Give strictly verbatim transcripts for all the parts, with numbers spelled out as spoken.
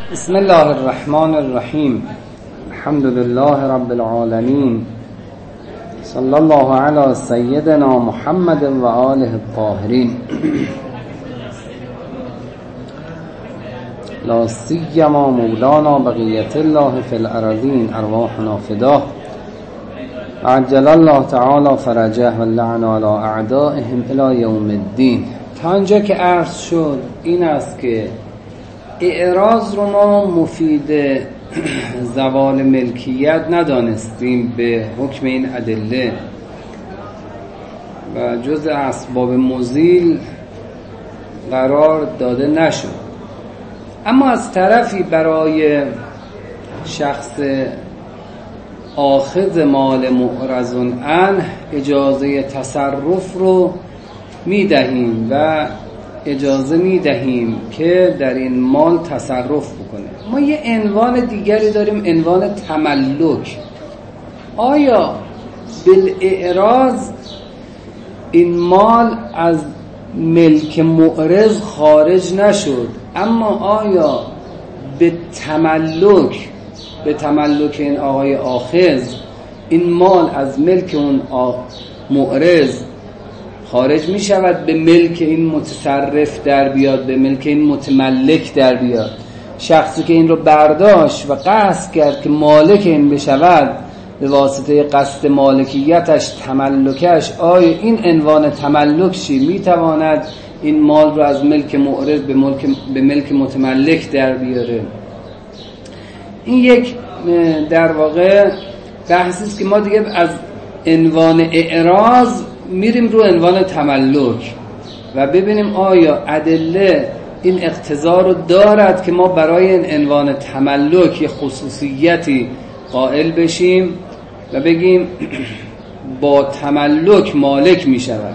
بسم الله الرحمن الرحیم. الحمد لله رب العالمین. صلی الله علی سیدنا محمد و آله الطاهرین. لا سیما مولانا بقیت الله فی الارضین ارواحنا فداه. عجل الله تعالی فرجه و لعن علی اعدائهم الی یوم الدین. تا اینجا که عرض شد این است که اعراض رو ما مفید زوال ملکیت ندانستیم به حکم این ادله و جز اسباب مزیل قرار داده نشد. اما از طرفی برای شخص آخذ مال معرض عنه اجازه تصرف رو میدهیم و اجازه میدهیم که در این مال تصرف بکنه. ما یه عنوان دیگری داریم، عنوان تملک. آیا بالاعراض این مال از ملک معرض خارج نشد، اما آیا به تملک به تملک این آقای آخذ این مال از ملک اون معرض خارج می شود، به ملک این متصرف در بیاد، به ملک این متملک در بیاد؟ شخصی که این رو برداشت و قصد کرد که مالک این بشود به واسطه قصد مالکیتش، تملکش، آیا این عنوان تملک چی؟ می تواند این مال رو از ملک معرض به ملک, به ملک متملک در بیاره؟ این یک در واقع بحثی است که ما دیگه از عنوان اعراض میریم رو عنوان تملک و ببینیم آیا ادله این اقتضا رو دارد که ما برای این عنوان تملک یه خصوصیتی قائل بشیم و بگیم با تملک مالک میشود.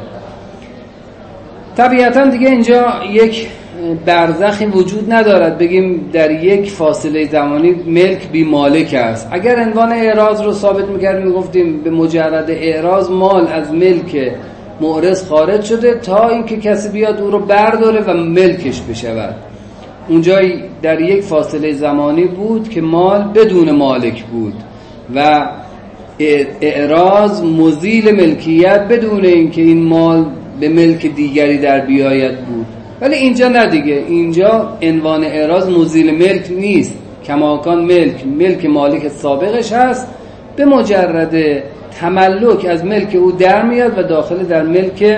طبیعتا دیگه اینجا یک برزخی وجود ندارد بگیم در یک فاصله زمانی ملک بی مالک است. اگر عنوان اعراض رو ثابت می‌کردیم میگفتیم به مجرد اعراض مال از ملک معرض خارج شده تا اینکه کسی بیاد او رو برداره و ملکش بشود. اونجا در یک فاصله زمانی بود که مال بدون مالک بود و اعراض مزیل ملکیت بدون اینکه این مال به ملک دیگری در بیاید بود. ولی اینجا نه دیگه، اینجا عنوان اعراض مزیل ملک نیست، کماکان ملک ملک مالک سابقش هست، به مجرد تملک از ملک او در میاد و داخل در ملک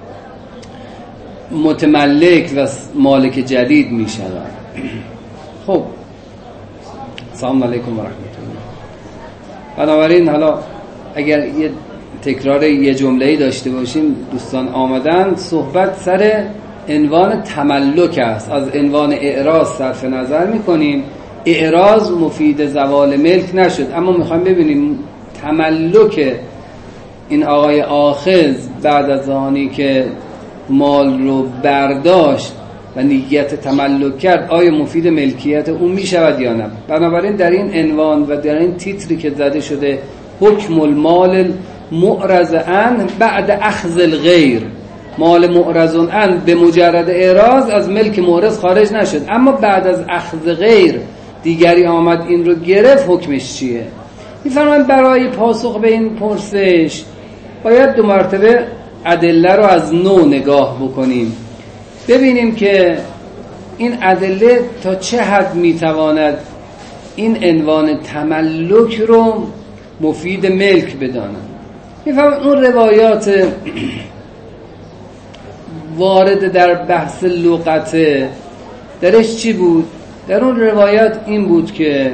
متملک و مالک جدید می شود. خب السلام علیکم و رحمت الله. بنابراین حالا اگر یه تکرار یه جمله‌ای داشته باشیم، دوستان آمدن صحبت سر عنوان تملک است. از عنوان اعراض صرف نظر میکنیم. اعراض مفید زوال ملک نشد، اما میخوایم ببینیم تملک این آقای آخذ بعد از آنی که مال رو برداشت و نیت تملک کرد آیا مفید ملکیت اون میشود یا نه. بنابراین در این عنوان و در این تیتری که زده شده حکم المال معرض عنه بعد اخذ الغیر، مال معرض عنه به مجرد اعراض از ملک معرض خارج نشد، اما بعد از اخذ غیر دیگری آمد این رو گرفت، حکمش چیه؟ می‌فرمایند برای پاسخ به این پرسش باید دو مرتبه ادله رو از نو نگاه بکنیم، ببینیم که این ادله تا چه حد میتواند این عنوان تملک رو مفید ملک بدانند. می‌فرمایند اون روایات وارد در بحث لغته درش چی بود؟ در اون روایات این بود که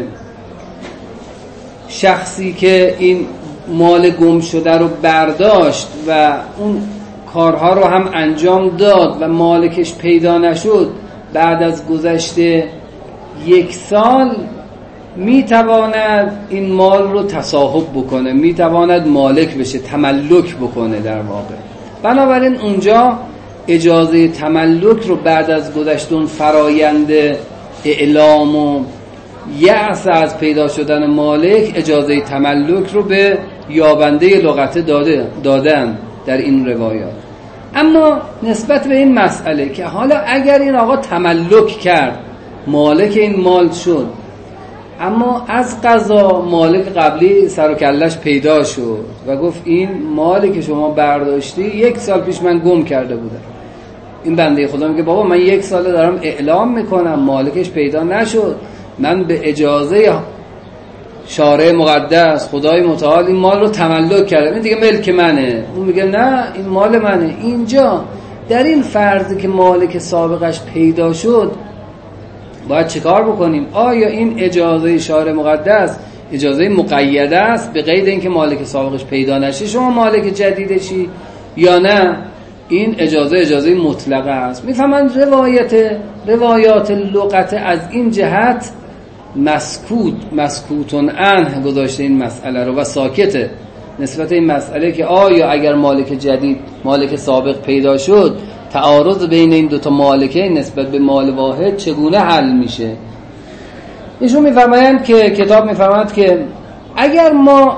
شخصی که این مال گم شده رو برداشت و اون کارها رو هم انجام داد و مالکش پیدا نشد، بعد از گذشته یک سال میتواند این مال رو تصاحب بکنه، میتواند مالک بشه، تملک بکنه در واقع. بنابراین اونجا اجازه تملک رو بعد از گذشت اون فرایند اعلام و یأس از پیدا شدن مالک، اجازه تملک رو به یابنده لغته داده دادن در این روایات. اما نسبت به این مسئله که حالا اگر این آقا تملک کرد مالک این مال شد، اما از قضا مالک قبلی سر و کلش پیدا شد و گفت این مالی که شما برداشتی یک سال پیش من گم کرده بودم. این بنده خدا میگه بابا من یک ساله دارم اعلام میکنم مالکش پیدا نشد، من به اجازه شارع مقدس خدای متعال این مال رو تملک کردم، این دیگه ملک منه. اون میگه نه این مال منه. اینجا در این فرضی که مالک سابقش پیدا شد باید چیکار بکنیم؟ آیا این اجازه شارع مقدس اجازه مقیده است به قید اینکه مالک سابقش پیدا نشه شما مالک جدیدشی، یا نه این اجازه اجازه مطلقه است؟ میفهمن روایت روایات لغت از این جهت مسکوت مسکوتون عنه گذاشته این مسئله رو و ساکته نسبت این مسئله که آیا اگر مالک جدید مالک سابق پیدا شد تعارض بین این دوتا مالکه نسبت به مال واحد چگونه حل میشه. ایشون میفرمایند که کتاب میفرماید که اگر ما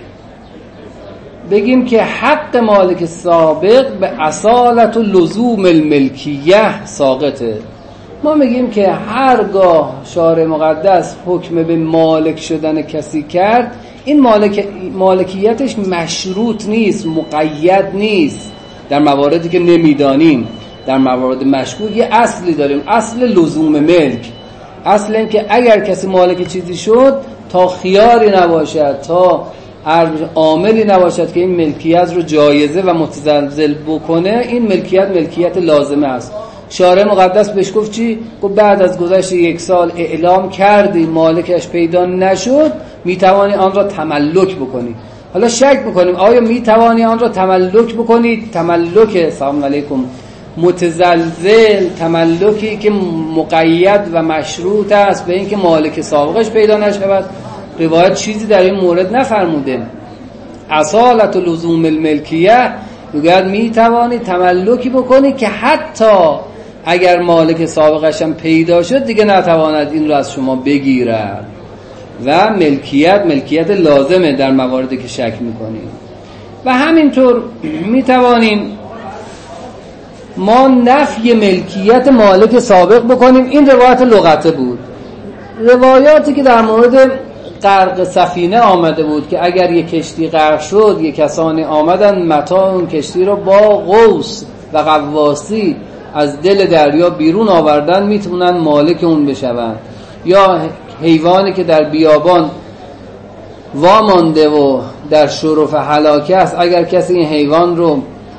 بگیم که حق مالک سابق به اصالت و لزوم الملکیه ساقطه، ما میگیم که هرگاه شارع مقدس حکم به مالک شدن کسی کرد این مالک مالکیتش مشروط نیست، مقید نیست. در مواردی که نمیدانیم، در موارد مشکوک یه اصلی داریم، اصل لزوم ملک. اصل این که اگر کسی مالک چیزی شد تا خیاری نباشد، تا عاملی نباشد که این ملکیت رو جایزه و متزلزل بکنه، این ملکیت ملکیت لازمه است. شارع مقدس بهش گفت چی؟ گفت بعد از گذشت یک سال اعلام کردی مالکش پیدا نشد میتوانی آن را تملک بکنی. حالا شک میکنیم آیا میتوانی آن را تملک بکنی؟ تملک سلام علیکم متزلزل، تملکی که مقید و مشروط است به اینکه مالک سابقش پیدا نشود. روایت چیزی در این مورد نفرموده. اصالت و لزوم الملکیه میگوید میتوانی تملکی بکنی که حتی اگر مالک سابقش هم پیدا شد دیگه نتواند این رو از شما بگیرد و ملکیت ملکیت لازمه در مواردی که شک میکنیم. و همینطور میتوانیم ما نفی ملکیت مالک سابق بکنیم. این روایت لغته بود. روایاتی که در مورد غرق سفینه آمده بود که اگر یک کشتی غرق شد یک کسانی آمدن متاع اون کشتی رو با قوس و غواصی از دل دریا بیرون آوردن میتونن مالک اون بشون، یا حیوانی که در بیابان وامانده و در شرف هلاکه است اگر کسی این حیوان رو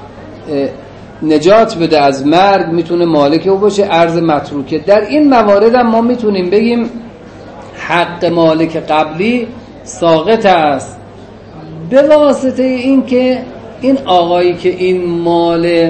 نجات بده از مرگ میتونه مالک او باشه، ارض متروکه. در این موارد هم ما میتونیم بگیم حق مالک قبلی ساقط است به واسطه این که این آقایی که این مال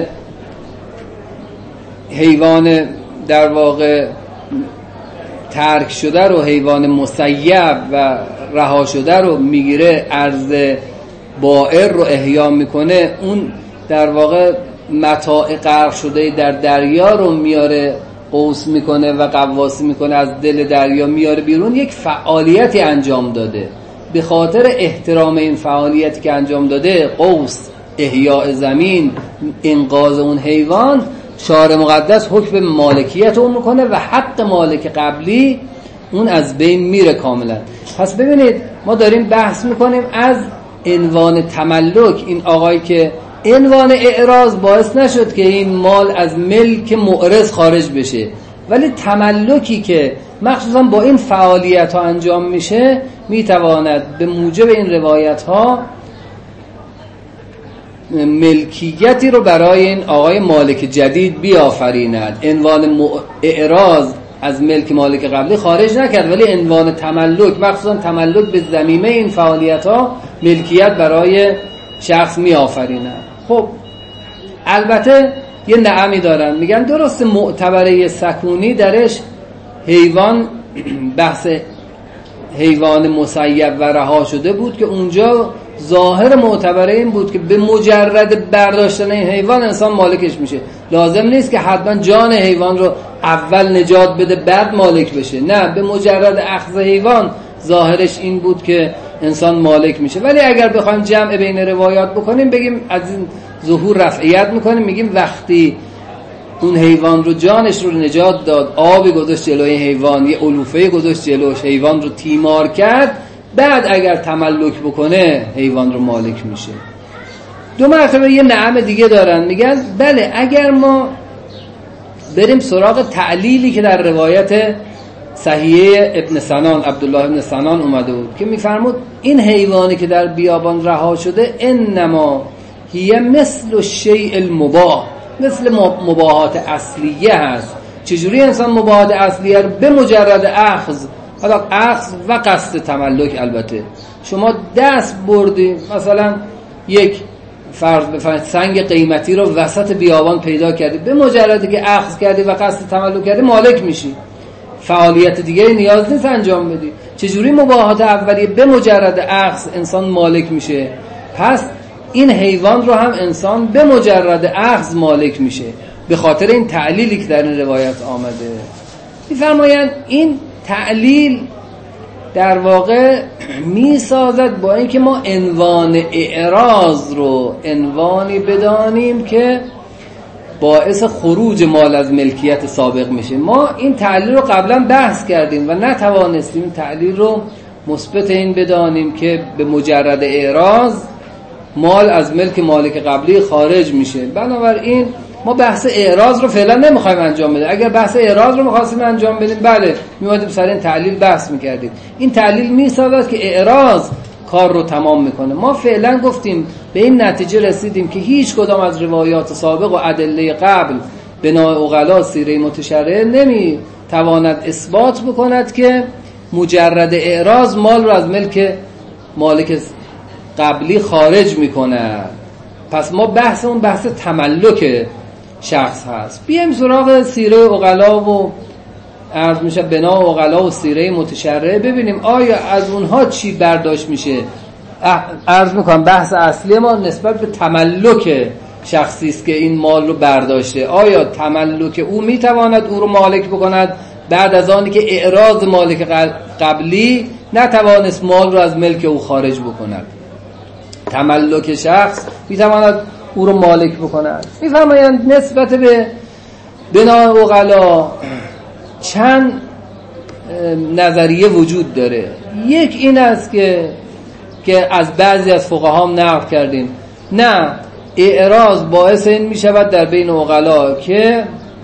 حیوان در واقع ترک شده رو، حیوان مسیب و رها شده رو میگیره، ارض بائر رو احیا میکنه، اون در واقع متاع غرق شده در دریا رو میاره قوس میکنه و غواصی میکنه از دل دریا میاره بیرون. یک فعالیتی انجام داده، به خاطر احترام این فعالیتی که انجام داده، قوس، احیاء زمین، انقاذ اون حیوان، شارع مقدس حکم مالکیت اون میکنه و حق مالک قبلی اون از بین میره کاملا. پس ببینید ما داریم بحث میکنیم از عنوان تملک. این آقایی که عنوان اعراض باعث نشد که این مال از ملک معرض خارج بشه، ولی تملکی که مخصوصا با این فعالیت ها انجام میشه میتواند به موجب این روایت ها ملکیتی رو برای این آقای مالک جدید بیافریند. عنوان اعراض از ملک مالک قبلی خارج نکرد، ولی عنوان تملک، مخصوصا تملک به ضمیمه این فعالیت ها، ملکیت برای شخص میآفریند. خب البته یه نعمی دارن، میگن درست معتبره سکونی درش حیوان بحث حیوان مسیب و رها شده بود که اونجا ظاهر معتبره این بود که به مجرد برداشتن این حیوان انسان مالکش میشه. لازم نیست که حتما جان حیوان رو اول نجات بده بعد مالک بشه، نه، به مجرد اخذ حیوان ظاهرش این بود که انسان مالک میشه. ولی اگر بخوایم جمع بین روایات بکنیم بگیم از این ظهور رفعیت میکنیم، میگیم وقتی اون حیوان رو جانش رو نجات داد، آبی گذاشت جلوی حیوان، یه علوفه گذاشت جلوش، حیوان رو تیمار کرد، بعد اگر تملک بکنه حیوان رو مالک میشه. دو مرتبه یه نعم دیگه دارن، میگن بله اگر ما بریم سراغ تعلیلی که در روایت صحیحه ابن سنان، عبدالله ابن سنان اومده بود که میفرمود این حیوانی که در بیابان رها شده انما هی مثل الشیء المباح، مثل مباحات اصلیه هست. چجوری انسان مباحات اصلیه رو به مجرد اخذ، حالا اخذ و قصد تملک، البته شما دست بردی مثلا یک فرض بفرمایید سنگ قیمتی رو وسط بیابان پیدا کردی، به مجردی که اخذ کردی و قصد تملک کردی مالک میشی، فعالیت دیگه نیاز نیست انجام بدی. چجوری مباحات اولیه به مجرد اخذ انسان مالک میشه؟ پس این حیوان رو هم انسان به مجرد اخذ مالک میشه، به خاطر این تعلیلی که در این روایت آمده. میفرمایند این تعلیل در واقع میسازد با اینکه ما عنوان اعراض رو عنوانی بدانیم که باعث خروج مال از ملکیت سابق میشه. ما این تعلیل رو قبلا بحث کردیم و نتوانستیم تعلیل رو مثبت این بدانیم که به مجرد اعراض مال از ملک مالک قبلی خارج میشه. بنابراین ما بحث اعراض رو فعلا نمیخوایم انجام بدیم. اگر بحث اعراض رو میخواستیم انجام بدیم بله میومدیم سر این تعلیل بحث میکردیم. این تعلیل میسازد که اعراض کار رو تمام میکنه. ما فعلا گفتیم به این نتیجه رسیدیم که هیچ کدام از روایات سابق و ادله قبل بنا عقلا سیره متشرعه نمیتواند اثبات بکند که مجرد اعراض مال رو از ملک مالک قبلی خارج میکنه. پس ما بحث اون بحث تملک شخص هست. بیایم سراغ سیره عقلا و عرض میشه بنا عقلا و سیره متشرعه ببینیم آیا از اونها چی برداشت میشه. عرض میکنم بحث اصلی ما نسبت به تملک شخصی است که این مال رو برداشته. آیا تملک او میتواند او رو مالک بکند بعد از آنی که اعراض مالک قبلی نتوانست مال رو از ملک او خارج بکند؟ تملک شخص میتواند او رو مالک بکند. میفرمایند نسبت به بنا عقلا چند نظریه وجود داره. یک این است که که از بعضی از فقها هم نقل کردیم نه اعراض باعث این می شود در بین عقلا که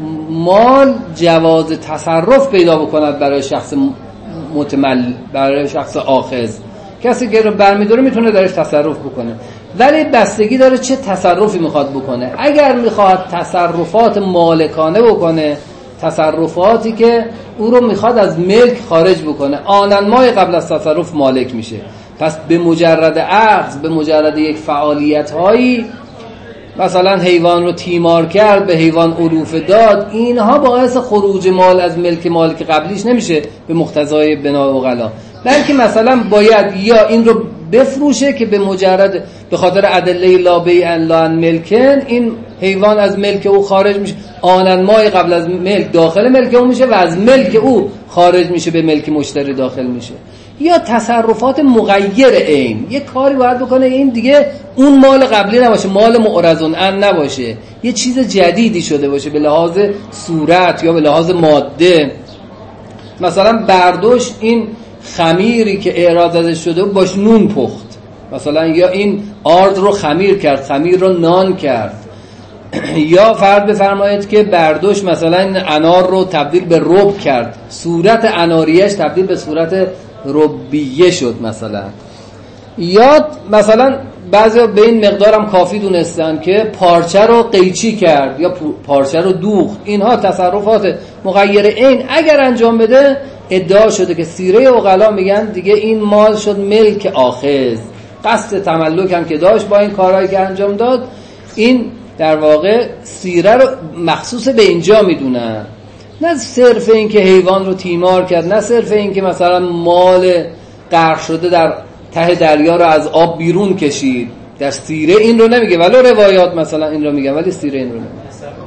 مال جواز تصرف پیدا بکند برای شخص متمل، برای شخص آخذ. کسی که رو برمی‌داره میتونه درش تصرف بکنه، ولی بستگی داره چه تصرفی میخواد بکنه. اگر میخواد تصرفات مالکانه بکنه، تصرفاتی که او رو میخواد از ملک خارج بکنه، آنن مای قبل از تصرف مالک میشه. پس به مجرد عقد، به مجرد یک فعالیت هایی، مثلا حیوان رو تیمار کرد، به حیوان علوفه داد، اینها باعث خروج مال از ملک مالک قبلیش نمیشه به مقتضای بنا عقلا، بلکه مثلا باید یا این رو بفروشه که به مجرد به خاطر ادله لا بیع لا ملکن این حیوان از ملک او خارج میشه، آنن مای قبل از ملک داخل ملک او میشه و از ملک او خارج میشه به ملک مشتری داخل میشه. یا تصرفات مغیر عین، یه کاری باید بکنه این دیگه اون مال قبلی نباشه، مال معرضون ان نباشه، یه چیز جدیدی شده باشه به لحاظ صورت یا به لحاظ ماده. مثلا برداشت این خمیری که اعراض ازش شده باش نون پخت، مثلا یا این آرد رو خمیر کرد، خمیر رو نان کرد. یا فرض بفرمایید که برداشت مثلا این انار رو تبدیل به رب کرد، صورت اناریش تبدیل به صورت ربیه شد مثلا. یا مثلا بعضیا به این مقدارم کافی دونستن که پارچه رو قیچی کرد یا پارچه رو دوخت. اینها تصرفات مغیر عین اگر انجام بده ادعا شده که سیره عقلا میگن دیگه این مال شد ملک آخذ. قصد تملک هم که داشت با این کارهایی که انجام داد، این در واقع سیره رو مخصوص به اینجا میدونن، نه صرف این که حیوان رو تیمار کرد، نه صرف این که مثلا مال غرق شده در ته دریا رو از آب بیرون کشید. در سیره این رو نمیگه، ولی روایات مثلا این رو میگن ولی سیره این رو نمیگه.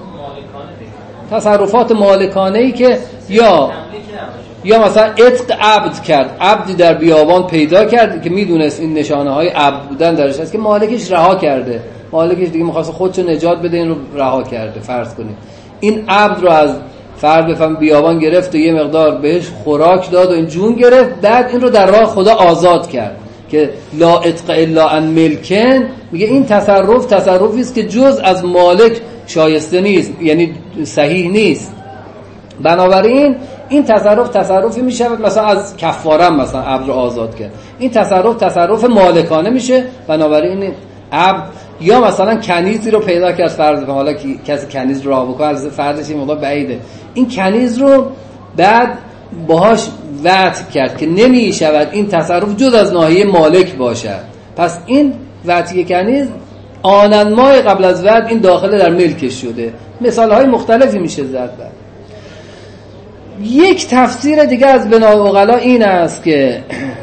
تصرفات مالکانه ای که یا یا مثلا عتق عبد کرد، عبدی در بیابان پیدا کرد که میدونست این نشانه های عبد بودن درش هست که مالکش رها کرده، مالکش دیگه میخواست خودشو نجات بده، این رو رها کرده فرض کنید. این عبد رو از فرد بفهم بیابان گرفت و یه مقدار بهش خوراک داد و این جون گرفت، بعد این رو در راه خدا آزاد کرد که لا اتق الا ان ملکن. میگه این تصرف تصرفی است که جز از مالک شایسته نیست، یعنی صحیح نیست. بنابراین این تصرف تصرفی میشه مثلا از کفاره مثلا عبد رو آزاد کرد، این تصرف تصرف مالکانه میشه. بنابراین عبد یا مثلا کنیزی رو پیدا کرد، فرض حالا کسی کنیز رو راه بکنه، از فرضش این موقع بعیده، این کنیز رو بعد باهاش وعد کرد که نمی شود این تصرف جز از ناحیه مالک باشد. پس این وعدی کنیز آنن ماه قبل از وعد این داخل در ملکش شده. مثال های مختلفی میشه زد. بعد یک تفسیر دیگه از بنای عقلا این است که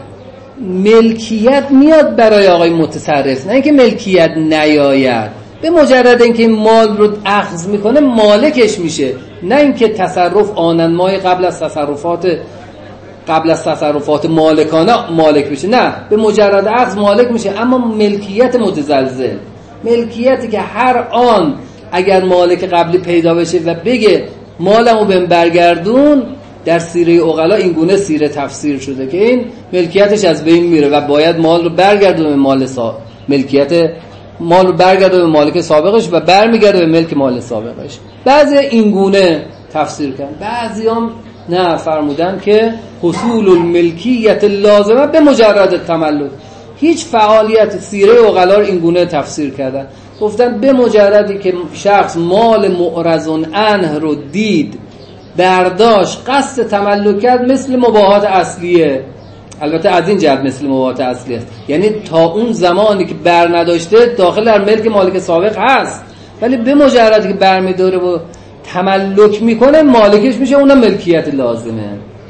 ملکیت میاد برای آقای متصرف، نه اینکه ملکیت نیاید. به مجرد اینکه این مال رو اخذ میکنه مالکش میشه، نه اینکه تصرف آنن ماه قبل از تصرفات قبل از تصرفات مالکانه مالک بشه، نه، به مجرد اخذ مالک میشه. اما ملکیت متزلزل، ملکیتی که هر آن اگر مالک قبلی پیدا بشه و بگه مالمو بهم برگردون، در سیره عقلا این گونه سیره تفسیر شده که این ملکیتش از بین میره و باید مال رو برگردونه به مال سا... ملکیت مال رو برگردونه به مالک سابقش و برمیگرده به ملک مال سابقش. بعضی این گونه تفسیر کردن، بعضی هم نه، فرمودن که حصول الملکیت لازمه به مجرد تملک. هیچ فعالیت سیره عقلا رو این گونه تفسیر کردن، گفتن به مجردی که شخص مال معرض عنه رو دید، برداشت، قصد تملک کرد، مثل مباحات اصلیه. البته از این جهت مثل مباحات اصلیه است، یعنی تا اون زمانی که بر نداشته داخل در ملک مالک سابق هست، ولی به مجردی که بر میداره و تملک میکنه مالکش میشه، اونم ملکیت لازمه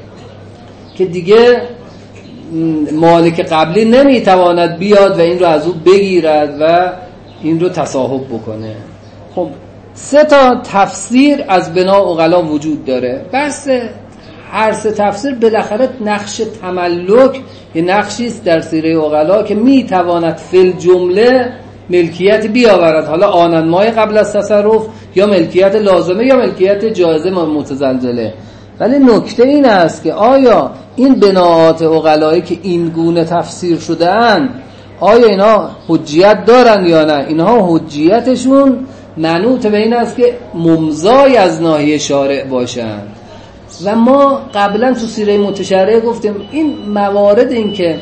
که دیگه مالک قبلی نمیتواند بیاد و این رو از او بگیرد و این رو تصاحب بکنه. خب سه تا تفسیر از بنا عقلا وجود داره. بس هر سه تفسیر بالاخره نقش تملک یه نقشی است در سیره عقلا که میتواند فی جمله ملکیت بیاورد، حالا آنن ماه قبل از تصرف یا ملکیت لازمه یا ملکیت جایزه متزلزله. ولی نکته این است که آیا این بناءات عقلایی که این گونه تفسیر شده‌اند آیا اینا حجیت دارن یا نه؟ اینها حجیتشون منوط به این است که ممضای از ناحیه شارع باشن. و ما قبلا تو سیره متشرعه گفتیم این موارد، این که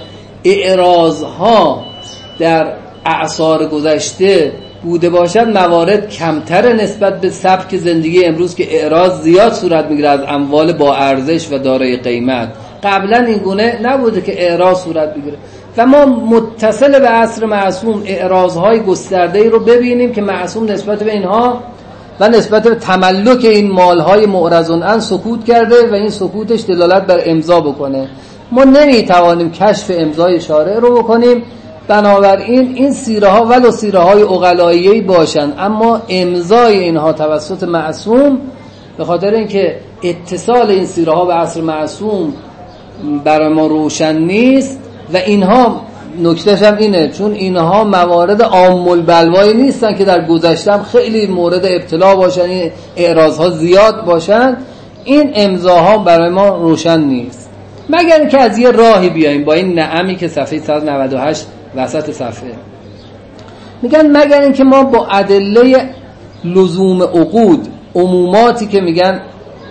اعراضها در اعصار گذشته بوده باشد موارد کمتر نسبت به سبک زندگی امروز که اعراض زیاد صورت میگیره از اموال با ارزش و دارای قیمت. قبلا این گونه نبوده که اعراض صورت بگیره و ما متصل به عصر معصوم اعراضهای گسترده‌ای رو ببینیم که معصوم نسبت به اینها و نسبت به تملک این مالهای معرض عنه سکوت کرده و این سکوتش دلالت بر امضا بکنه. ما نمیتوانیم کشف امضای شارع رو بکنیم، بنابراین این سیره ها ولو سیره های عقلایی‌ای باشند اما امضای اینها توسط معصوم، به خاطر اینکه اتصال این سیره ها به عصر معصوم برای ما روشن نیست و اینها نکتهش هم اینه چون اینها موارد عام البلوایی نیستن که در گذشته هم خیلی مورد ابتلا باشن، این اعراض ها زیاد باشن، این امضاها برای ما روشن نیست مگر اینکه از یه راهی بیاییم با این نعمی که صفحه صد و نود و هشت وسط صفحه میگن مگر اینکه ما با ادله لزوم عقود، عموماتی که میگن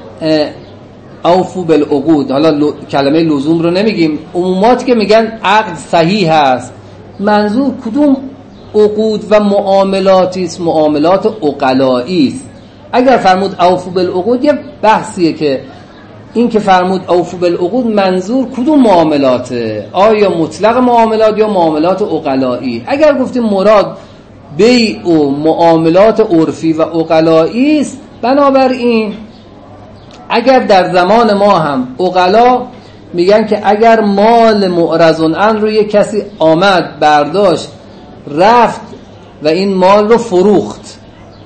اوفو بالعقود، حالا ل... کلمه لزوم رو نمیگیم، عموماتی که میگن عقد صحیح هست، منظور کدوم عقود و معاملاتی است؟ معاملات عقلایی است. اگر فرمود اوفو بالعقود یه بحثیه که این که فرمود اوفو بالعقود منظور کدوم معاملاته، آیا مطلق معاملات یا معاملات عقلایی؟ اگر گفتیم مراد بیع و معاملات عرفی و عقلایی است، بنابراین اگر در زمان ما هم عقلا میگن که اگر مال معرض عنه رو یک کسی آمد برداشت رفت و این مال رو فروخت،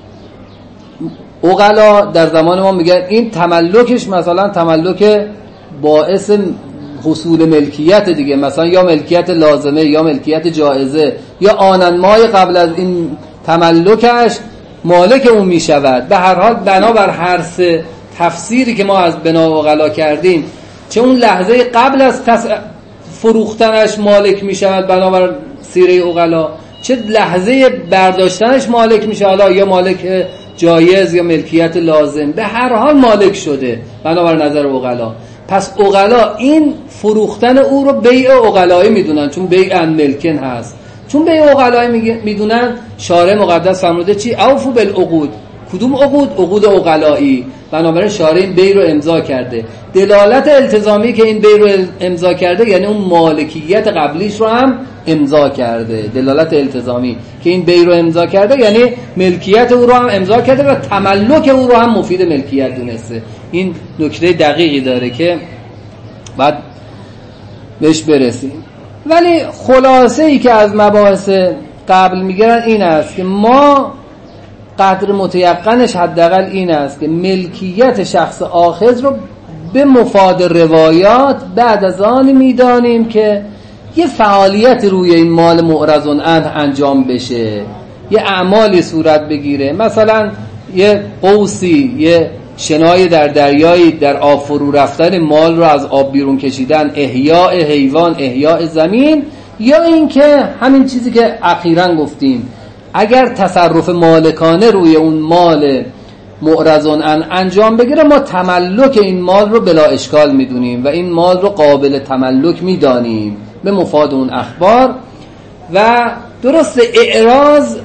عقلا در زمان ما میگن این تملکش مثلا تملک باعث حصول ملکیت دیگه، مثلا یا ملکیت لازمه یا ملکیت جایزه یا آنن مای قبل از این تملکش مالک اون می شود. به هر حال بنابر هر سه تفسیری که ما از بنا عقلا کردیم، چه اون لحظه قبل از تص... فروختنش مالک می شود بنابر سیره عقلا، چه لحظه برداشتنش مالک می شود، حالا یا مالک جایز یا ملکیت لازم، به هر حال مالک شده بنابر نظر عقلا. پس عقلا این فروختن او رو بیع عقلایی میدونن، چون بیع ان ملکن هست. چون بیع عقلایی میدونن، شارع مقدس فرموده چی؟ اوفوا بالعقود. کدوم عقود؟ عقود عقلایی. بنابراین شارع این بیع رو امضا کرده. دلالت التزامی که این بیع رو امضا کرده یعنی اون مالکیت قبلیش رو هم امضا کرده. دلالت التزامی که این بیع رو امضا کرده یعنی ملکیت او رو هم امضا کرده و تملک او رو هم مفید ملکیت دونسته. این نکته دقیقی داره که بعد بهش برسیم. ولی خلاصه ای که از مباحث قبل میگیرن این است که ما قدر متیقنش حداقل این است که ملکیت شخص آخذ رو به مفاد روایات بعد از آن میدانیم که یه فعالیت روی این مال معرض عنه انجام بشه، یه اعمالی صورت بگیره، مثلا یه قوسی، یه شنای در دریایی در آب فرو رفتن مال رو از آب بیرون کشیدن، احیاء حیوان، احیاء زمین، یا این که همین چیزی که اخیراً گفتیم اگر تصرف مالکانه روی اون مال معرض عنه انجام بگیره ما تملک این مال رو بلا اشکال میدونیم و این مال رو قابل تملک میدانیم به مفاد اون اخبار. و درست اعراض،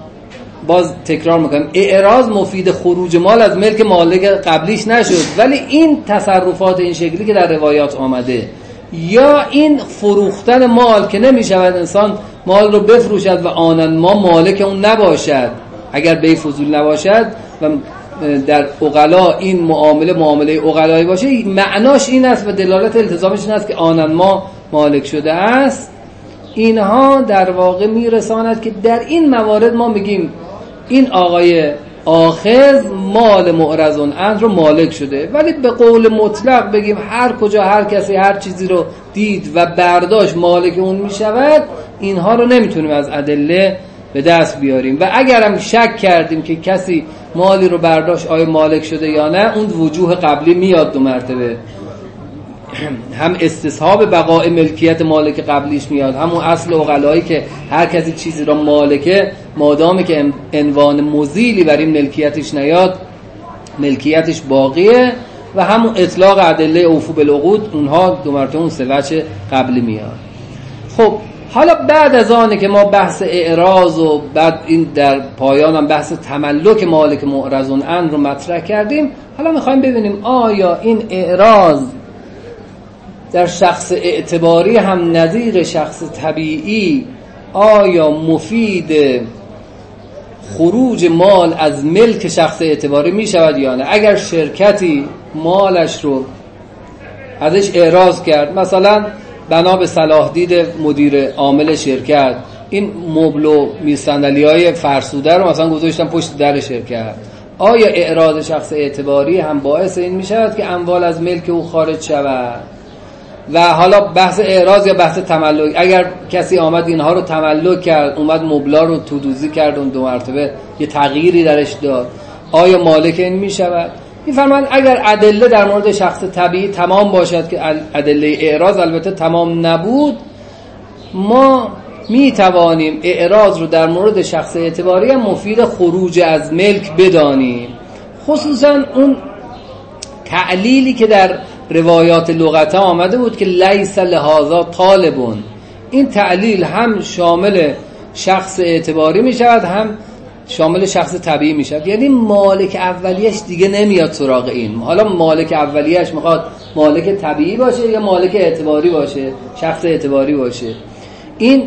باز تکرار میکنم، اعراض مفید خروج مال از ملک مالک قبلیش نشد، ولی این تصرفات این شکلی که در روایات آمده یا این فروختن مال که نمیشود انسان مال رو بفروشد و آنن ما مالک اون نباشد، اگر بی فضول نباشد و در عقلا این معامله معامله عقلایی باشه، معناش این است و دلالت التزامش این است که آنن ما مالک شده است. اینها در واقع میرساند که در این موارد ما میگیم این آقای آخذ مال معرض عنه رو مالک شده. ولی به قول مطلق بگیم هر کجا هر کسی هر چیزی رو دید و برداشت مالک اون میشود، اینها رو نمیتونیم از ادله به دست بیاریم. و اگرم شک کردیم که کسی مالی رو برداشت آیا مالک شده یا نه، اون وجوه قبلی میاد دو مرتبه، هم استصحاب بقاء ملکیت مالک قبلیش میاد، همون اصل عقلایی که هر کسی چیزی را مالکه مادامی که عنوان مزیلی بر این ملکیتش نیاد ملکیتش باقیه، و همون اطلاق ادله اوفوا بالعقود، اونها دو مرتبه اون سه وجه قبلی میاد. خب حالا بعد از آنه که ما بحث اعراض و بعد این در پایان هم بحث تملک مالک معرض عنه رو مطرح کردیم، حالا میخوایم ببینیم آیا این اعراض در شخص اعتباری هم نظیر شخص طبیعی آیا مفید خروج مال از ملک شخص اعتباری می شود یا نه؟ اگر شرکتی مالش رو ازش اعراض کرد، مثلا بنا به صلاح دید مدیر عامل شرکت این مبل و میزصندلی‌های فرسوده رو مثلا گذاشتن پشت در شرکت، آیا اعراض شخص اعتباری هم باعث این می شود که اموال از ملک او خارج شود؟ و حالا بحث اعراض یا بحث تملک، اگر کسی آمد اینها رو تملک کرد، اومد مبلا رو تودوزی کرد، اون دو مرتبه یه تغییری درش داد، آیا مالک این می شود؟ می‌فرمایند اگر ادله در مورد شخص طبیعی تمام باشد که ادله اعراض البته تمام نبود، ما می توانیم اعراض رو در مورد شخص اعتباری هم مفید خروج از ملک بدانیم. خصوصا اون تعلیلی که در روایات لغتا آمده بود که لیس لهذا طالبون، این تعلیل هم شامل شخص اعتباری می شود هم شامل شخص طبیعی می شود. یعنی مالک اولیش دیگه نمیاد سراغ این، حالا مالک اولیش میخواد مالک طبیعی باشه یا مالک اعتباری باشه، شخص اعتباری باشه. این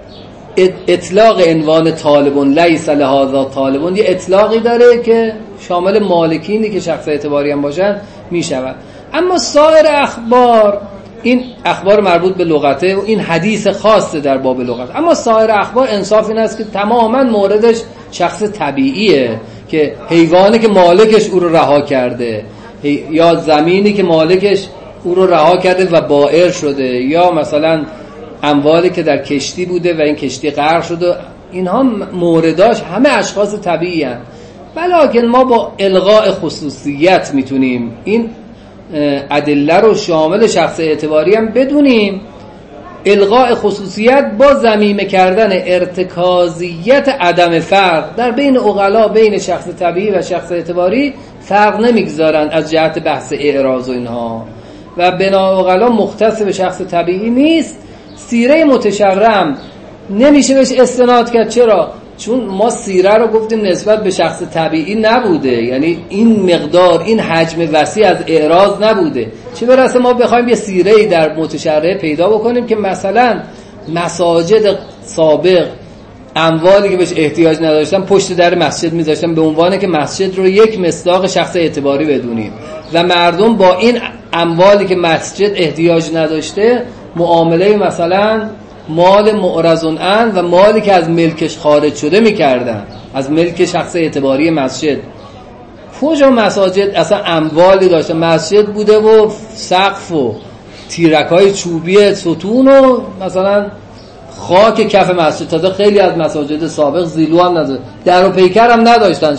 اطلاق عنوان طالبون لیس لهذا طالبون یه اطلاقی داره که شامل مالکینی که شخص اعتباری هم باشن می شود. اما سایر اخبار، این اخبار مربوط به لغته و این حدیث خاصه در باب لغت، اما سایر اخبار انصاف این است که تماما موردش شخص طبیعیه که حیوانی که مالکش او رو رها کرده یا زمینی که مالکش او رو رها کرده و بائر شده، یا مثلا اموالی که در کشتی بوده و این کشتی غرق شده، اینها مورداش همه اشخاص طبیعی هستند. ولیکن ما با الغاء خصوصیت میتونیم این ادله رو شامل شخص اعتباری هم بدونیم. الغاء خصوصیت با ضمیمه کردن ارتکازیت عدم فرق در بین عقلا، بین شخص طبیعی و شخص اعتباری فرق نمیگذارن از جهت بحث اعراض و اینها، و بنا عقلا مختص به شخص طبیعی نیست. سیره متشرم نمیشه بهش استناد کرد. چرا؟ چون ما سیره رو گفتیم نسبت به شخص طبیعی نبوده، یعنی این مقدار، این حجم وسیع از اعراض نبوده. چه برسه ما بخوایم یه سیره‌ای در متشرع پیدا بکنیم که مثلا مساجد سابق اموالی که بهش احتیاج نداشتن پشت در مسجد میذاشتن به عنوان که مسجد رو یک مصداق شخص اعتباری بدونیم، و مردم با این اموالی که مسجد احتیاج نداشته معامله مثلا مال معرض عنه و مالی که از ملکش خارج شده میکردن، از ملک شخص اعتباری مسجد. کجا مساجد اصلا اموالی داشته؟ مسجد بوده و سقف و تیرک‌های چوبی ستون و مثلا خاک کف مسجد. تا خیلی از مساجد سابق زیلو هم نداشت، در و پیکر هم نداشتن.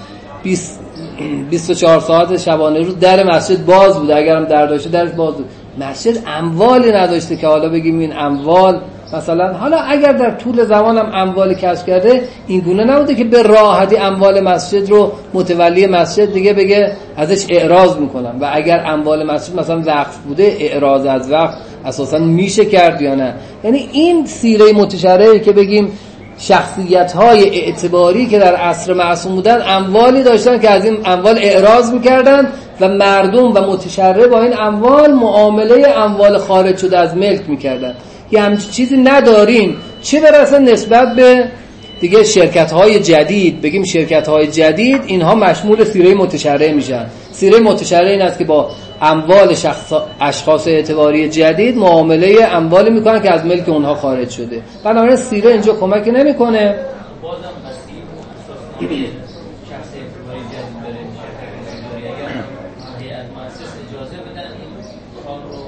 بیست و چهار ساعت شبانه روز در مسجد باز بود، اگرم در داشته درش باز بود. مسجد اموالی نداشته که حالا بگیم این اموال مثلا، حالا اگر در طول زمان هم اموالی کسب کرده، این گونه نبوده که به راحتی اموال مسجد رو متولی مسجد دیگه بگه ازش اعراض میکنم. و اگر اموال مسجد مثلا وقف بوده، اعراض از وقف اساسا میشه کرد یا نه. یعنی این سیره متشرعی که بگیم شخصیت‌های اعتباری که در عصر معصوم بودن اموالی داشتن که از این اموال اعراض میکردن و مردم و متشرع با این اموال معامله اموال خارج شده از ملک میکردن. یه همچین چیزی نداریم. چه برسه نسبت به دیگه شرکت‌های جدید، بگیم شرکت‌های جدید اینها مشمول سیره متشرع میشن. سیره متشرع این است که با اموال شخص اشخاص اعتباری جدید معامله اموالی میکنن که از ملک اونها خارج شده. بنابراین سیره اینجا کمکی نمیکنه. بازم مسئله شخص اعتباری جدید داره شرکت اگر هیئت مؤسس اجازه بدن این کار رو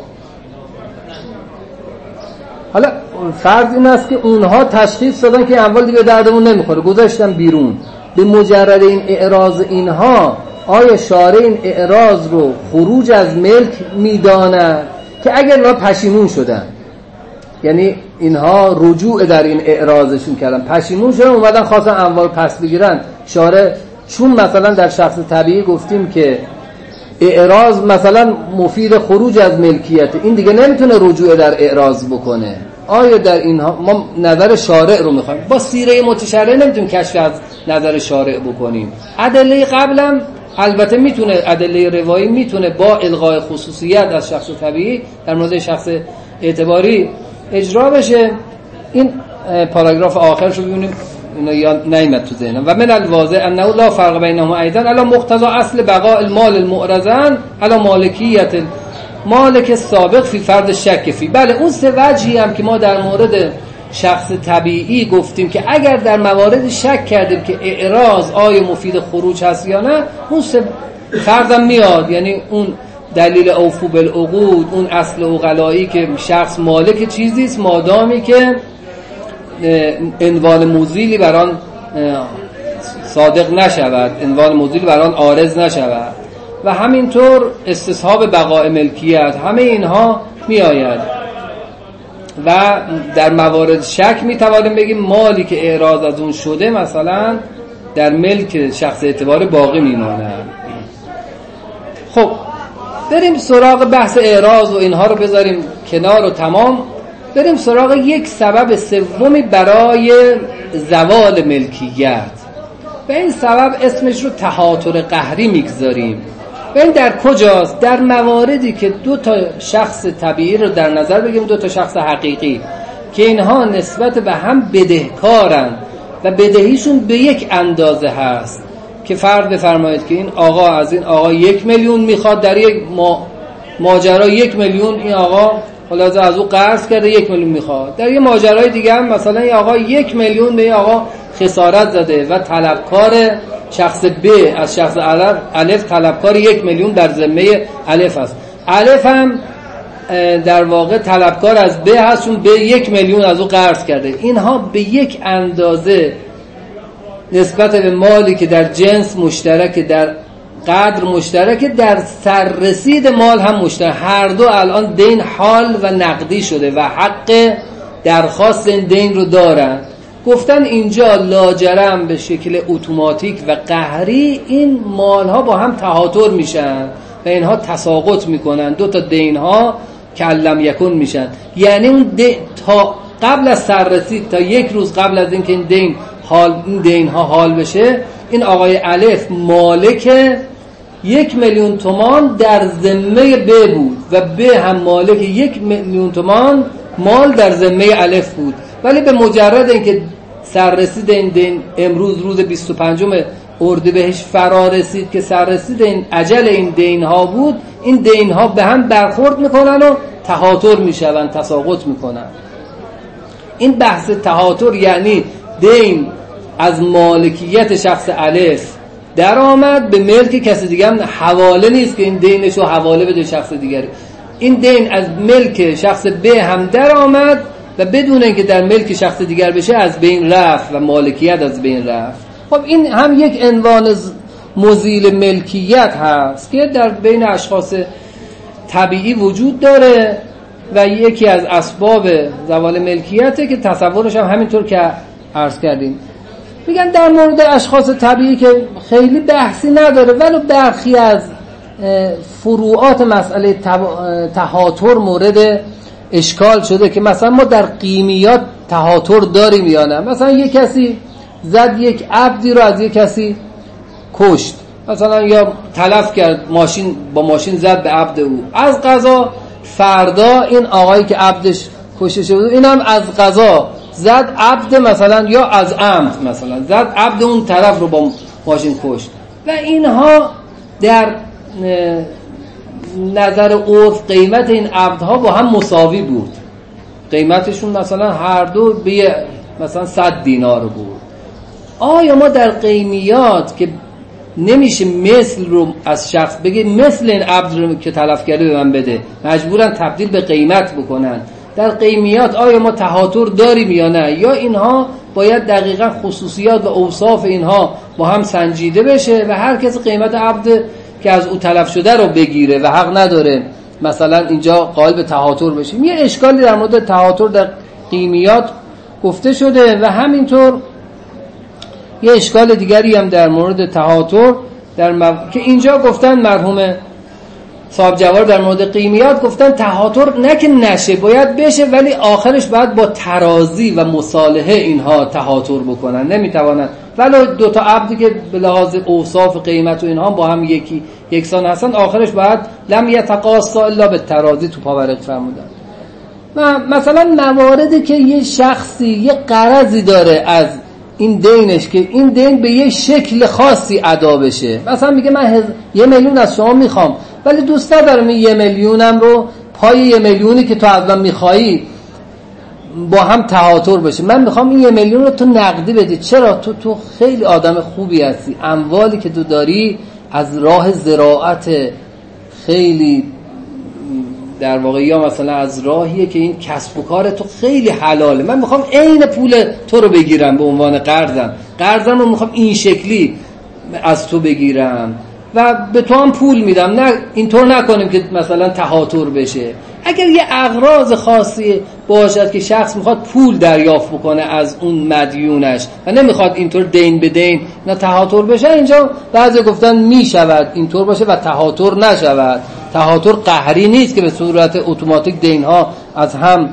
حالا فرض این است که اونها تشخیص دادن که اموال دیگه دردمون نمیخوره، گذاشتن بیرون. به مجرد این اعراض اینها آیا شارع این اعراض رو خروج از ملک میداند که اگر اینها پشیمون شدن، یعنی اینها رجوع در این اعراضشون کردن، پشیمون شدن اومدن خواستن اموال پس بگیرن، شارع چون مثلا در شخص طبیعی گفتیم که اعراض مثلا مفید خروج از ملکیت، این دیگه نمیتونه رجوع در اعراض بکنه. آیا در اینها ما نظر شارع رو میخوایم؟ با سیره متشرع نمیتونیم کشف از نظر شارع بکنیم. ادله قبلم البته میتونه، ادله روایی میتونه با الغاء خصوصیت از شخص طبیعی در مورد شخص اعتباری اجرا بشه. این پاراگراف آخرش رو ببینیم، اینا یا نیمت تو ذهنم. و من الواضح انه لا فرق بینهما ایضا علی مقتضى اصل بقاء المال المعرضن علی مالکیت مالک سابق فی فرض شک فی. بله اون سه وجهی هم که ما در مورد شخص طبیعی گفتیم که اگر در موارد شک کردیم که اعراض آیا مفید خروج هست یا نه، اون سه فرضم میاد. یعنی اون دلیل اوفو بالعقود، اون اصل عقلایی که شخص مالک چیزی است مادامی که عنوان مزیلی بر آن صادق نشود، عنوان مزیلی بر آن عارض نشود، و همینطور استصحاب بقاء ملکیت، همه اینها می آید. و در موارد شک می توانیم بگیم مالی که اعراض از اون شده مثلا در ملک شخص اعتبار باقی می ماند. خب بریم سراغ بحث اعراض و اینها رو بذاریم کنار و تمام، بریم سراغ یک سبب سومی برای زوال ملکیت، و این سبب اسمش رو تهاتر قهری میگذاریم. و این در کجاست؟ در مواردی که دو تا شخص طبیعی رو در نظر بگیم، دو تا شخص حقیقی که اینها نسبت به هم بدهکارن و بدهیشون به یک اندازه هست، که فرض بفرمایید که این آقا از این آقا یک میلیون میخواد، در یک ما ماجرا یک میلیون این آقا خلاصه از او قرض کرده، یک میلیون میخواد. در یه ماجرای دیگه هم مثلا این آقا یک میلیون به این آقا خسارت زده و طلبکار شخص ب از شخص الف طلبکار یک میلیون در ذمه الف است. الف هم در واقع طلبکار از ب هست چون ب یک میلیون از او قرض کرده. اینها به یک اندازه نسبت به مالی که در جنس مشترک، در قدر مشترک، در سررسید مال هم مشترک. هر دو الان دین حال و نقدی شده و حق درخواست این دین رو دارن. گفتن اینجا لاجرم به شکل اتوماتیک و قهری این مالها با هم تهاتر میشن و اینها تساقط میکنن، دو تا دینها کلم یکون میشن. یعنی اون تا قبل از سررسید، تا یک روز قبل از اینکه این دین حال این دینها حال بشه، این آقای الف مالک یک میلیون تومان در ذمه ب بود و ب هم مالک یک میلیون تومان مال در ذمه الف بود. ولی به مجرد اینکه سررسید این دین امروز روز بیست و پنجم اردیبهشت فرا رسید که سررسید این اجل این دین ها بود، این دین ها به هم برخورد میکنن و تهاتر میشون، تساقط میکنن. این بحث تهاتر یعنی دین از مالکیت شخص الف در آمد به ملک کسی دیگه، هم حواله نیست که این دینشو حواله بده شخص دیگری. این دین از ملک شخص ب هم در آمد و بدون اینکه در ملک شخص دیگر بشه از بین رفت و مالکیت از بین رفت. خب این هم یک عنوان مزیل ملکیت هست که در بین اشخاص طبیعی وجود داره و یکی از اسباب زوال ملکیته که تصورش هم همینطور که عرض کردیم. میگن در مورد اشخاص طبیعی که خیلی بحثی نداره، ولی برخی از فروعات مسئله تهاتر مورد اشکال شده که مثلا ما در قیمیات تهاتر داریم یا نه. مثلا یک کسی زد یک عبدی رو از یک کسی کشت، مثلا یا تلف کرد، ماشین با ماشین زد به عبد او، از قضا فردا این آقایی که عبدش کشته شده بود، این هم از قضا زد عبد مثلا یا از عمد مثلا زد عبد اون طرف رو با ماشین کشت و اینها در نظر عرف قیمت این عبدها با هم مساوی بود، قیمتشون مثلا هر دو به مثلا صد دینار بود. آیا ما در قیمیات که نمیشه مثل رو از شخص بگه مثل این عبد رو که تلف کرده به من بده، مجبورن تبدیل به قیمت بکنن، در قیمیات آیا ما تهاتر داریم یا نه؟ یا اینها باید دقیقا خصوصیات و اوصاف اینها با هم سنجیده بشه و هر کس قیمت عبد که از او تلف شده رو بگیره و حق نداره مثلا اینجا قائل به تهاتر بشیم. یه اشکالی در مورد تهاتر در قیمیات گفته شده و همینطور یه اشکال دیگری هم در مورد تهاتر در مو... که اینجا گفتن مرحوم صاحب جوار در مورد قیمیات گفتن تهاتر نه که نشه، باید بشه، ولی آخرش باید با ترازی و مصالحه اینها تهاتر بکنن، نمیتوانن. ولی دو تا عبدی که به لحاظ اوصاف قیمت و اینها با هم یکی یکسان هستن، آخرش باید لم یتقاصا الا به ترازی تو پاورق فرمودن. مثلا مواردی که یه شخصی یه غرضی داره از این دینش که این دین به یه شکل خاصی ادا بشه، مثلا میگه من هز... یه میلیون از شما میخوام ولی دوست ندارم این یه میلیونم رو پای یه میلیونی که تو از من میخوایی با هم تهاتر بشه، من میخوام این یه میلیون رو تو نقدی بدی. چرا؟ تو تو خیلی آدم خوبی هستی، اموالی که تو داری از راه زراعت خیلی در واقع یا مثلا از راهیه که این کسب و کار تو خیلی حلاله، من میخوام عین پول تو رو بگیرم به عنوان قرضم، قرضم رو میخوام این شکلی از تو بگیرم و به تو هم پول میدم. نه اینطور نکنیم که مثلا تهاتر بشه. اگر یه اغراض خاصی باشد که شخص میخواد پول دریافت بکنه از اون مدیونش و نمیخواد اینطور دین به دین نه تهاتر بشه، اینجا بعضی گفتن میشود اینطور باشه و تهاتر نشود. تهاتر قهری نیست که به صورت اتوماتیک دین ها از هم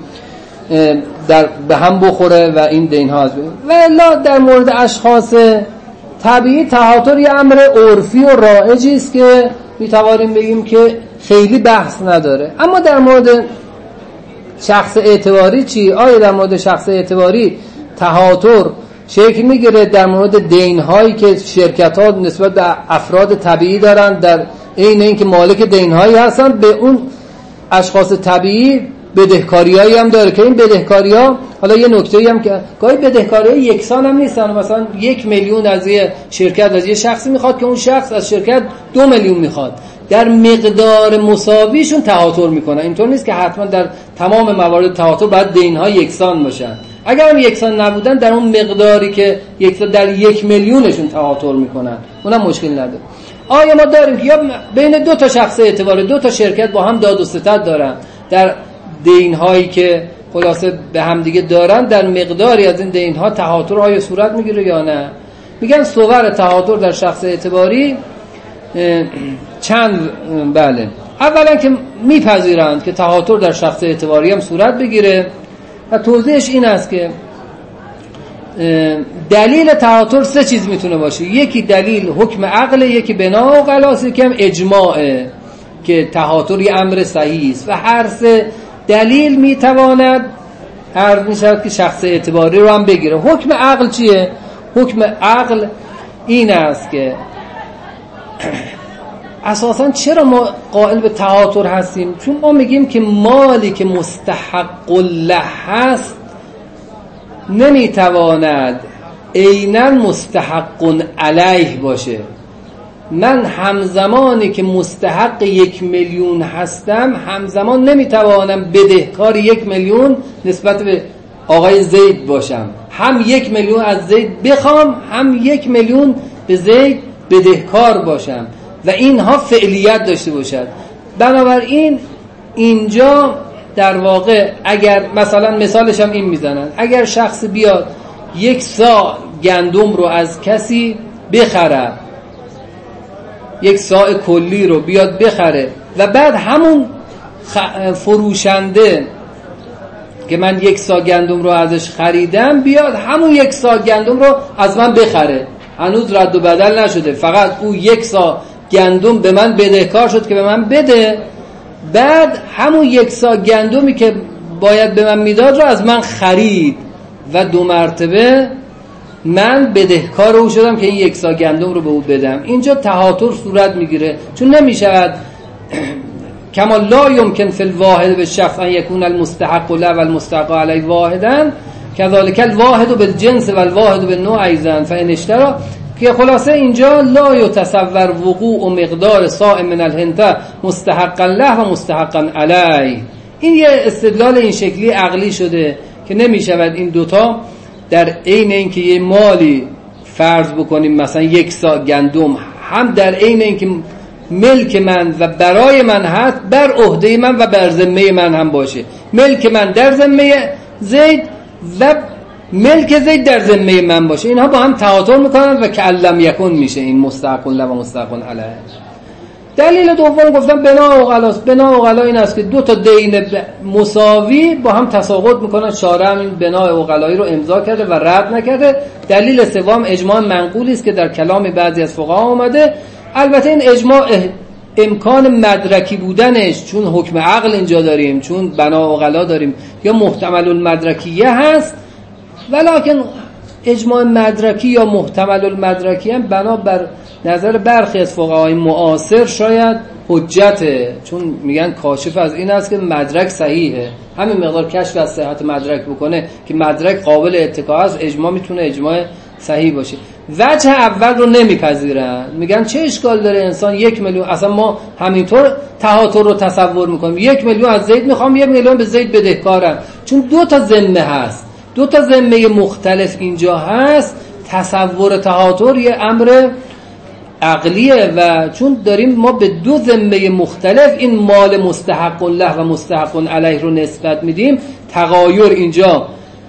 در به هم بخوره و این دین ها از بین. و الا در مورد اشخاص طبیعی تهاتر یه امر عرفی و رایجی است که میتوانیم بگیم که خیلی بحث نداره. اما در مورد شخص اعتباری چی؟ آیا در مورد شخص اعتباری تهاتر شکل میگیره در مورد دین هایی که شرکت ها نسبت به افراد طبیعی دارن، در این این که مالک دین هایی هستن، به اون اشخاص طبیعی بدهکاری هایی هم داره که این بدهکاری ها، حالا یه نکته‌ای هم که گاهی بدهکاری ها یکسان هم نیستن، مثلا یک میلیون از یه شرکت از یه شخصی میخواد که اون شخص از شرکت دو میلیون میخواد، در مقدار مساویشون تهاتر میکنن. اینطور نیست که حتما در تمام موارد تهاتر باید دین ها یکسان باشن. اگر هم یکسان نبودن در اون مقداری که یک در یک میلیونشون تواتر میکنن اونم مشکل نداره. آیا ما داریم که یا بین دو تا شخص اعتباری دو تا شرکت با هم داد و ستد دارن در دین هایی که خلاصه به هم دیگه دارن، در مقداری از این دین ها تواتر آیا صورت میگیره یا نه؟ میگن صور تواتر در شخص اعتباری چند بله اولا که میپذیرند که تواتر در شخص اعتباری هم صورت بگیره و توضیحش این است که دلیل تواتر سه چیز میتونه باشه. یکی دلیل حکم عقل، یکی بنا و قلاس، یکی هم اجماعه که تواتر یه امر صحیح است و هر سه دلیل میتواند هر میشود که شخص اعتباری رو هم بگیره. حکم عقل چیه؟ حکم عقل این است که اساساً چرا ما قائل به تواتر هستیم؟ چون ما میگیم که مالی که مستحق له هست نمیتواند عیناً مستحق علیه باشه. من همزمانی که مستحق یک میلیون هستم همزمان نمیتوانم بدهکار یک میلیون نسبت به آقای زید باشم. هم یک میلیون از زید بخوام، هم یک میلیون به زید بدهکار باشم و اینها فعلیت داشته باشد. بنابراین اینجا در واقع اگر مثلا مثالش هم این میزنن، اگر شخص بیاد یک سا گندم رو از کسی بخره، یک سا کلی رو بیاد بخره و بعد همون فروشنده که من یک سا گندم رو ازش خریدم بیاد همون یک سا گندم رو از من بخره، هنوز رد و بدل نشده، فقط او یک سا گندم به من بدهکار شد که به من بده، بعد همون یک سا گندمی که باید به من میداد رو از من خرید و دو مرتبه من بدهکار او شدم که این یک سا گندم رو به او بدم. اینجا تواتر صورت میگیره، چون نمیشود کما لا یمکن فی الواحد بالشخص ان یکون المستحق له و المستحق علیه واحدا کذالک الواحد بالجنس و الواحد بالنوع ایضا فان اشترى، که خلاصه اینجا لا یتصور وقوع و مقدار صاع من الهنته مستحقا له و مستحقا علیه. این یه استدلال این شکلی عقلی شده که نمیشود این دوتا در عین اینکه یه مالی فرض بکنیم مثلا یک سا گندم هم در عین اینکه ملک من و برای من هست بر عهده من و بر ذمه من هم باشه. ملک من در ذمه زید و ملک زید در ذمه من باشه، اینها با هم تواتر میکنن و کعلم یکون میشه این مستحق له و مستحق علیه. دلیل دوم گفتم بنا و قلاس. بنا و قلا این است که دو تا دین مساوی با هم تساقط میکنن، شارع هم این بنا و قلایی رو امضا کرده و رد نکرده. دلیل سوم اجماع منقولی است که در کلام بعضی از فقها آمده. البته این اجماع امکان مدرکی بودنش چون حکم عقل اینجا داریم، چون بنا و قلا داریم، یا محتمل المدرکیه هست، ولکن اجماع مدرکی یا محتمل المدرکی هم بنا بر نظر برخی از فقهای معاصر شاید حجته، چون میگن کاشف از این است که مدرک صحیحه، همین مقدار کشف از صحت مدرک بکنه که مدرک قابل اتکا است، اجماع میتونه اجماع صحیح باشه. وجه اول رو نمیپذیرن، میگن چه اشکال داره انسان یک میلیون، اصلا ما همینطور تهاتر رو تصور میکنیم، یک میلیون از زید میخوام یک میلیون به زید بدهکارم، چون دو تا ذمه هست، دو تا ذمه مختلف اینجا هست. تصور تهاتر یه امر عقلیه و چون داریم ما به دو ذمه مختلف این مال مستحق له و مستحق علیه رو نسبت میدیم، تغایر اینجا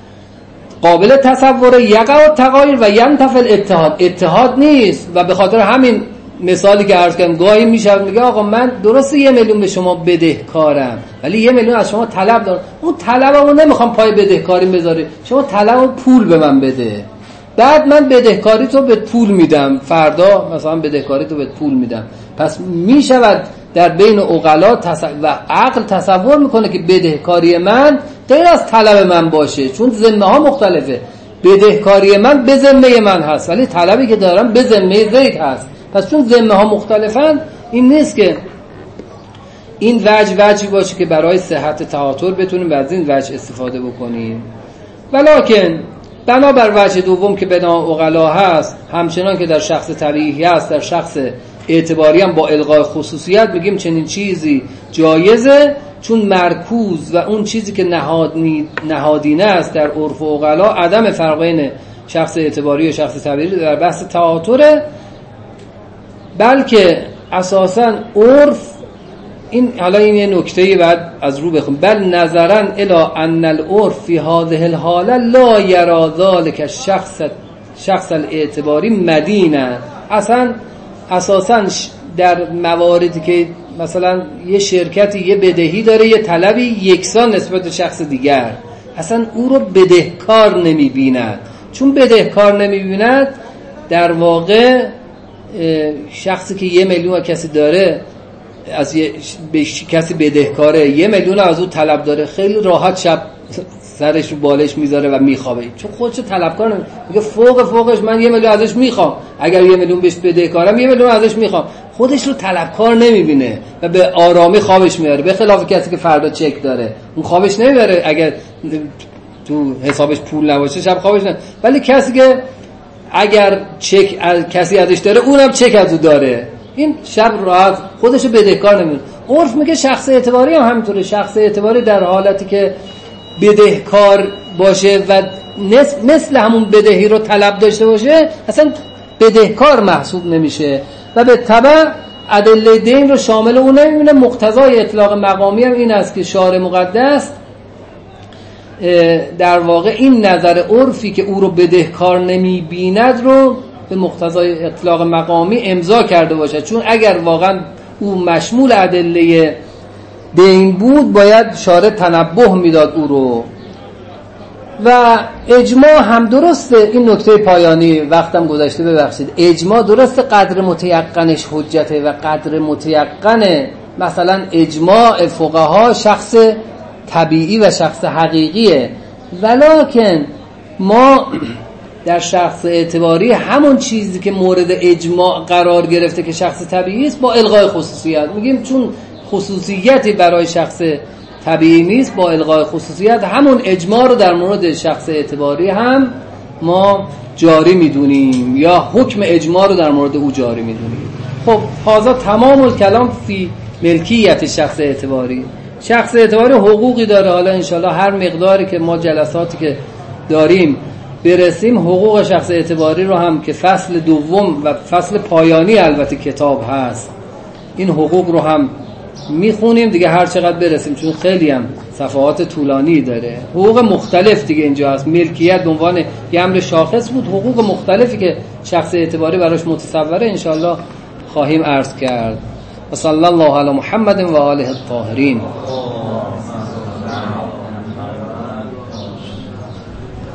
قابل تصور، یقع تغایر و ینتفی الاتحاد، اتحاد نیست. و به خاطر همین مثالی که عرض کردم گاهی میشه میگه آقا من درسته یه میلیون به شما بدهکارم ولی یه میلیون از شما طلب دارم، اون طلبمو نمیخوام پای بدهکاری بذاری، شما طلبمو پول به من بده، بعد من بدهکاری تو به پول میدم، فردا مثلا بدهکاری تو به پول میدم. پس میشود در بین عقلا تص... و عقل تصور میکنه که بدهکاری من غیر از طلب من باشه، چون ذمه ها مختلفه. بدهکاری من به ذمه من هست ولی طلبی که دارم به ذمه زید هست. پس چون ذمه ها مختلفن این نیست که این وجه وجهی باشه که برای صحت تواتر بتونیم از این وجه استفاده بکنیم. ولکن بنابر وجه دوم که بنا عقلا هست، همچنان که در شخص طبیعی هست، در شخص اعتباری هم با الغای خصوصیت میگیم چنین چیزی جایزه، چون مرکوز و اون چیزی که نهادی نهادینه است در عرف و عقلا عدم فرق بین شخص اعتباری و شخص طبیعی در بحث تواتره، بلکه اساساً عرف این، حالا این یه نکته‌ای بعد از رو بخون، بل نظرا الی ان العرف فی هذه الحاله لا یرا ذلک شخص شخص الاعتباری مدینه. اصلا اساساً در مواردی که مثلا یه شرکتی یه بدهی داره، یه طلبی یکسان نسبت به شخص دیگر، اصلا او رو بدهکار نمی‌بیند. چون بدهکار نمی‌بیند، در واقع شخصی که یه میلیون کسی داره از یه کسی بدهکاره، یه میلیون از او طلب داره، خیلی راحت شب سرش رو بالش میذاره و میخوابه، چون خودش طلبکار نمیشه. میگه فوق فوقش من یه میلیون ازش میخوام، اگر یه میلیون بهش بدهکارم یه میلیون ازش میخوام. خودش رو طلبکار نمیبینه و به آرامی خوابش میاره، به خلاف کسی که فردا چک داره، اون خوابش نمیبره اگر تو حسابش پول نباشه، شب خوابش نمیبره. ولی کسی که اگر چک از کسی ازش داره، اونم چک ازو داره، این شب راحت خودشو بدهکار نمیدونه. عرف میگه شخص اعتباری هم همینطوره. شخص اعتباری در حالتی که بدهکار باشه و مثل همون بدهی رو طلب داشته باشه، اصلا بدهکار محسوب نمیشه و به تبع ادله دین رو شامل اون نمیبینه. مقتضای اطلاق مقامی هم این است که شارع مقدس در واقع این نظر عرفی که او رو بدهکار نمیبیند رو به مقتضای اطلاق مقامی امضا کرده باشه، چون اگر واقعا او مشمول ادله دین بود باید شارع تنبه میداد او رو. و اجماع هم درسته، این نکته پایانی وقتم گذشته ببخشید، اجماع درسته قدر متیقنش حجته و قدر متیقن مثلا اجماع فقها شخص طبیعی و شخص حقیقیه، ولکن ما در شخص اعتباری همون چیزی که مورد اجماع قرار گرفته که شخص طبیعی است با الغای خصوصیت میگیم، چون خصوصیتی برای شخص طبیعی نیست، با الغای خصوصیت همون اجماع رو در مورد شخص اعتباری هم ما جاری میدونیم یا حکم اجماع رو در مورد او جاری میدونیم. خب هذا تمام الکلام فی ملکیت شخص اعتباری. شخص اعتباری حقوقی داره، حالا انشالله هر مقداری که ما جلساتی که داریم برسیم حقوق شخص اعتباری رو هم که فصل دوم و فصل پایانی البته کتاب هست، این حقوق رو هم میخونیم دیگه هر چقدر برسیم، چون خیلی هم صفحات طولانی داره. حقوق مختلف دیگه اینجا هست، ملکیت به عنوان یه امر شاخص بود، حقوق مختلفی که شخص اعتباری براش متصوره انشالله خواهیم عرض کرد. و صلی الله علی محمد و آله الطاهرین.